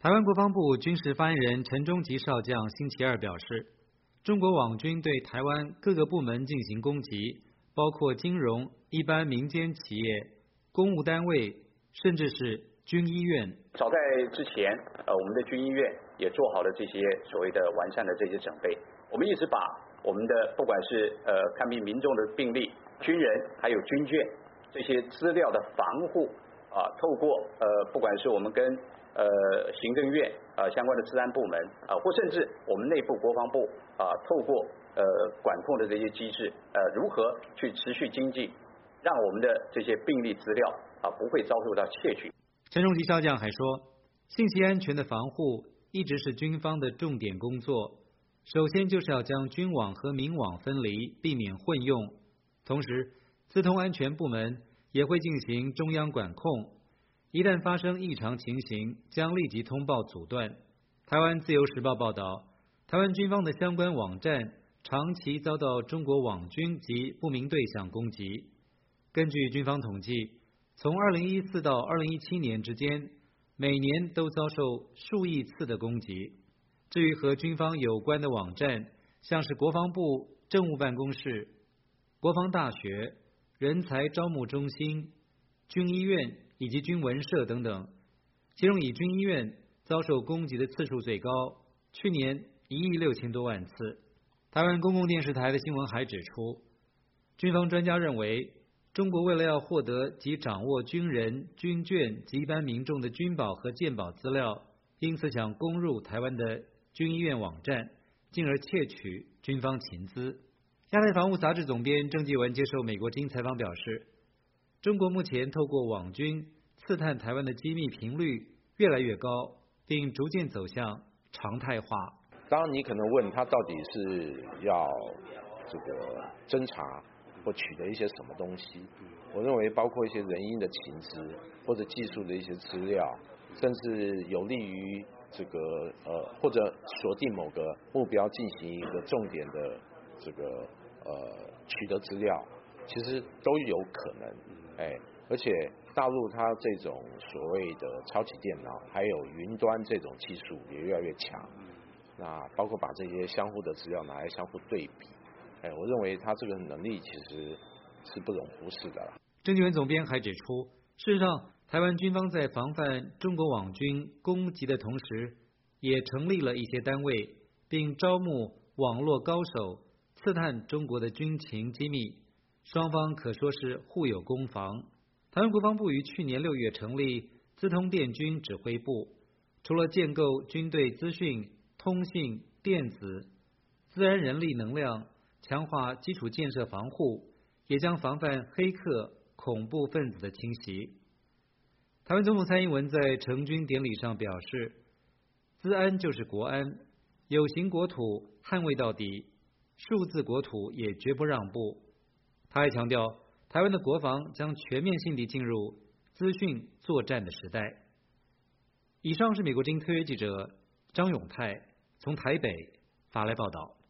台湾国防部军事发言人陈忠吉少将星期二表示，中国网军对台湾各个部门进行攻击，包括金融、一般民间企业、公务单位，甚至是军医院。 早在之前，我们的军医院也做好了这些所谓的完善的这些准备。我们一直把我们的不管是看病民众的病历、军人还有军眷这些资料的防护透过不管是我们跟行政院相关的治安部门或甚至我们内部国防部透过管控的这些机制如何去持续精进，让我们的这些病历资料不会遭受到窃取。 陈忠吉少将还说，信息安全的防护一直是军方的重点工作，首先就是要将军网和民网分离，避免混用。同时，资通安全部门也会进行中央管控，一旦发生异常情形，将立即通报阻断。台湾自由时报报道，台湾军方的相关网站长期遭到中国网军及不明对象攻击。根据军方统计，从2014到2017年之间，每年都遭受数亿次的攻击。至于和军方有关的网站，像是国防部政务办公室、国防大学、人才招募中心、军医院以及军文社等等，其中以军医院遭受攻击的次数最高，去年1亿6千多万次。台湾公共电视台的新闻还指出，军方专家认为，中国为了要获得及掌握军人、军眷及一般民众的军保和健保资料，因此想攻入台湾的军医院网站，进而窃取军方情资。亚太防务杂志总编郑继文接受美国之音采访表示，中国目前透过网军刺探台湾的机密频率越来越高，并逐渐走向常态化。 当然你可能问他到底是要这个侦查或取得一些什么东西，我认为包括一些人因的情资或者技术的一些资料，甚至有利于这个或者锁定某个目标进行一个重点的这个取得资料，其实都有可能。而且大陆它这种所谓的超级电脑还有云端这种技术也越来越强，那包括把这些相互的资料拿来相互对比，我认为它这个能力其实是不容忽视的了。 郑继文总编还指出，事实上台湾军方在防范中国网军攻击的同时，也成立了一些单位，并招募网络高手刺探中国的军情机密，双方可说是互有攻防。台湾国防部于去年6月成立资通电军指挥部，除了建构军队资讯、通信、电子、自然人力能量，强化基础建设防护，也将防范黑客、恐怖分子的侵袭。台湾总统蔡英文在成军典礼上表示，资安就是国安，有形国土捍卫到底，数字国土也绝不让步。他还强调，台湾的国防将全面性地进入资讯作战的时代。以上是美国之音特约记者张永泰从台北发来报道。